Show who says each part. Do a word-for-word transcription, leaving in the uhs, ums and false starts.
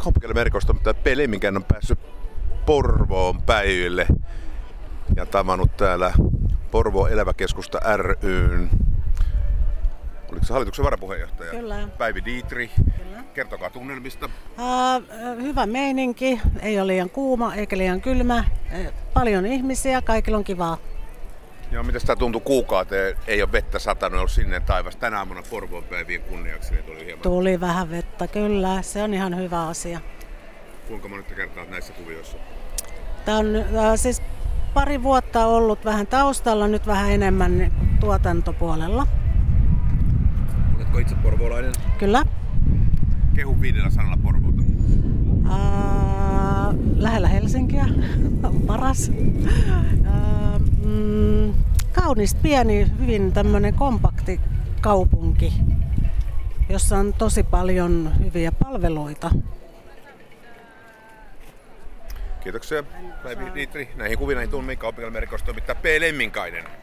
Speaker 1: kaupunkimerikosta, mutta P. Lemminkäinen on päässyt Porvoon päiville ja tavannut täällä Porvoon Eläväkeskusta ry:n. Oliko se hallituksen varapuheenjohtaja?
Speaker 2: Kyllä.
Speaker 1: Päivi Dietrich.
Speaker 2: Kyllä.
Speaker 1: Kertokaa tunnelmista.
Speaker 2: Uh, hyvä meininki, ei ole liian kuuma eikä liian kylmä. Paljon ihmisiä, kaikilla on kivaa.
Speaker 1: Joo, miten sitä tuntui kuukauteen? Ei ole vettä satanut, ollut sinne taivas. Tänä aamuna Porvoon päivien kunniaksi niin tuli hieman.
Speaker 2: Tuli vähän vettä, kyllä. Se on ihan hyvä asia.
Speaker 1: Kuinka monetta kertaa näissä kuvioissa?
Speaker 2: Tämä on äh, siis pari vuotta ollut vähän taustalla, nyt vähän enemmän tuotantopuolella.
Speaker 1: Oletko itse porvoolainen?
Speaker 2: Kyllä.
Speaker 1: Kehu viidellä sanalla Porvoota.
Speaker 2: Uh, lähellä Helsinkiä, paras. Uh, mm, kaunis, pieni, hyvin tämmöinen kompakti kaupunki, jossa on tosi paljon hyviä palveluita.
Speaker 1: Kiitoksia, Päivi Dietrich. Näihin kuviin näihin tunnelmiin kaupunkimerikosta toimittaa P. Lemminkäinen.